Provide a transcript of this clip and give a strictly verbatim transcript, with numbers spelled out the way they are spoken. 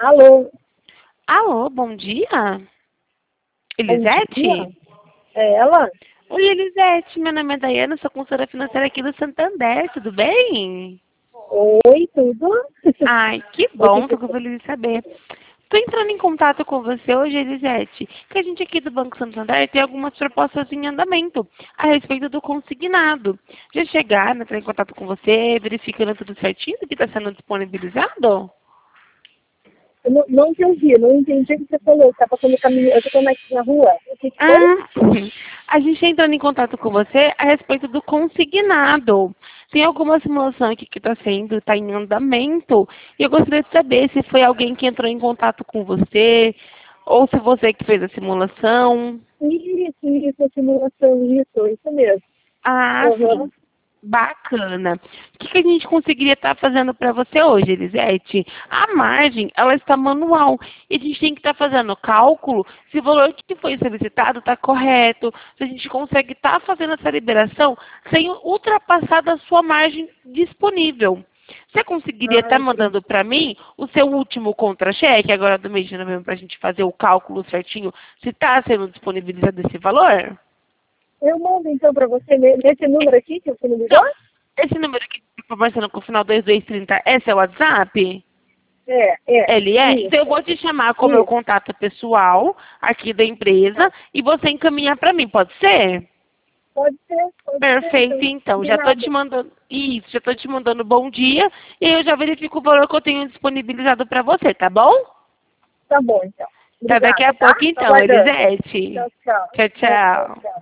Alô? Alô, bom dia? Elisete? Bom dia. É ela? Oi, Elisete, meu nome é Daiana, sou consultora financeira aqui do Santander, tudo bem? Oi, tudo? Ai, que bom, fico feliz de saber. Estou entrando em contato com você hoje, Elisete, que a gente aqui do Banco Santander tem algumas propostas em andamento a respeito do consignado. Já chegaram, entrar em contato com você, verificando tudo certinho do que está sendo disponibilizado? Eu não, não entendi, não entendi o que você falou. Você tá passando o caminho, eu tô aqui na rua. O que que foi? Ah, a gente está entrando em contato com você a respeito do consignado. Tem alguma simulação aqui que está sendo, está em andamento. E eu gostaria de saber se foi alguém que entrou em contato com você, ou se você que fez a simulação. Isso, isso, a simulação, isso, isso mesmo. Ah, Uhum. sim. Bacana. O que, que a gente conseguiria estar fazendo para você hoje, Elisete? A margem, ela está manual. E a gente tem que estar fazendo o cálculo se o valor que foi solicitado está correto, se a gente consegue estar fazendo essa liberação sem ultrapassar da sua margem disponível. Você conseguiria Ah, estar entendi. mandando para mim o seu último contra-cheque, agora do mês de novembro, para a gente fazer o cálculo certinho, se está sendo disponibilizado esse valor? Eu mando então para você ne- nesse número aqui que você me ligou? Então, esse número aqui que está conversando com o final dois dois trinta, esse é o WhatsApp? É, é. Ele é? Então eu Isso, vou te chamar com o meu isso. contato pessoal aqui da empresa Tá. e você encaminhar para mim, pode ser? Pode ser, pode ser, Perfeito, então. então. Já estou te Combinado. mandando. Isso, já estou te mandando bom dia e eu já verifico o valor que eu tenho disponibilizado para você, tá bom? Tá bom, então. Tá daqui a Obrigada, tá? pouco Tô então, aguardando. Elisete. Tchau, tchau. Tchau, Tchau, tchau, tchau. tchau.